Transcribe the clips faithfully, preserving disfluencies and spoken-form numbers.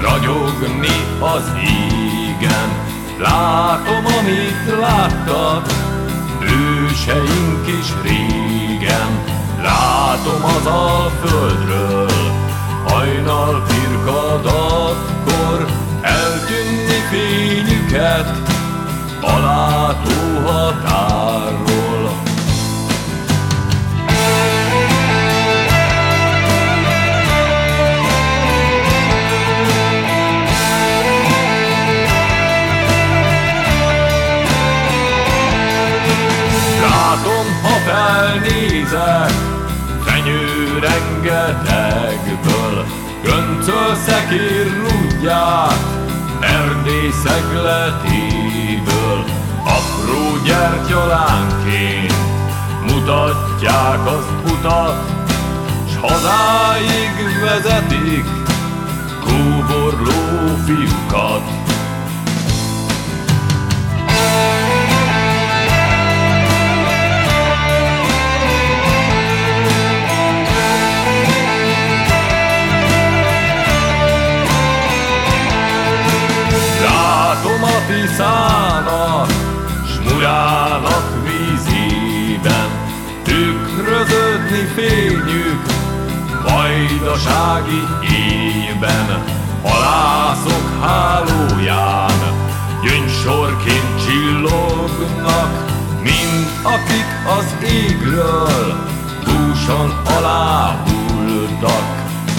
ragyogni az égen. Látom, amit láttak őseink is régen, látom az Alföldről hajnal firkadatkor eltűnni fényüket a látóhatárról. Látom, ha felnézek fenyő rengetegből, göncöl szekér rúdját Erdély szegletéből. Apró gyertyalánként mutatják az utat, s hazáig vezetik kóborló fiúkat. Látom a Tiszának, s Murának vízében tükröződni fényük vajdasági éjben. Halászok hálóján gyöngysorként csillognak, mint akik az égről dúsan aláhulltak.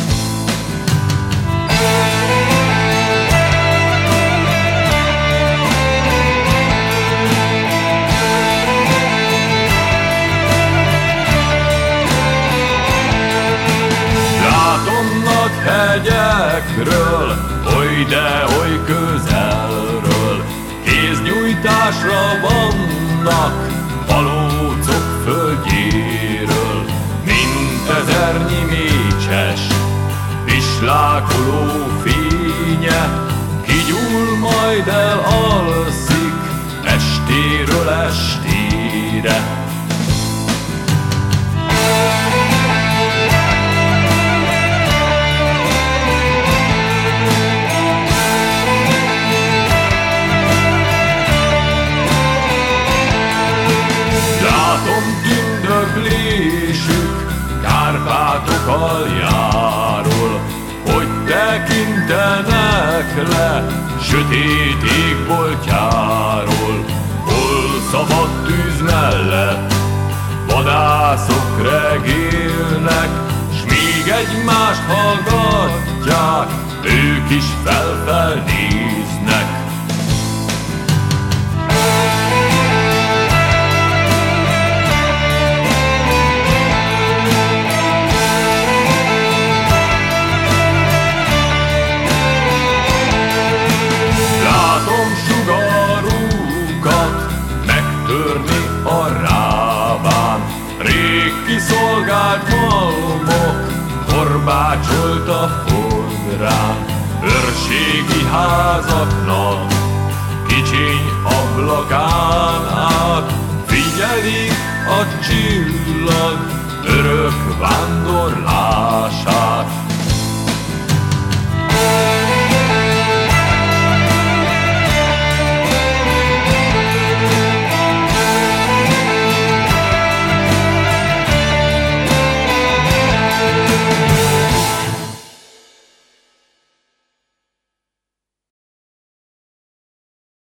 Hegyekről, oly de oly közelről, kéznyújtásra vannak palócok földjéről, mint ezernyi mécses, pislákoló fénye, kigyúl majd elalszik estéről estére. Tündöklésük Kárpátok aljáról, hogy tekintenek le sötét égboltjáról. Hol szabad tűz mellett vadászok regélnek, s míg egymást hallgatják, ők is felfel néznek. Kiszolgált malmok korbácsolt a fodrán, őrségi házaknak kicsiny ablakán át figyelik a csillag örök vándorlását.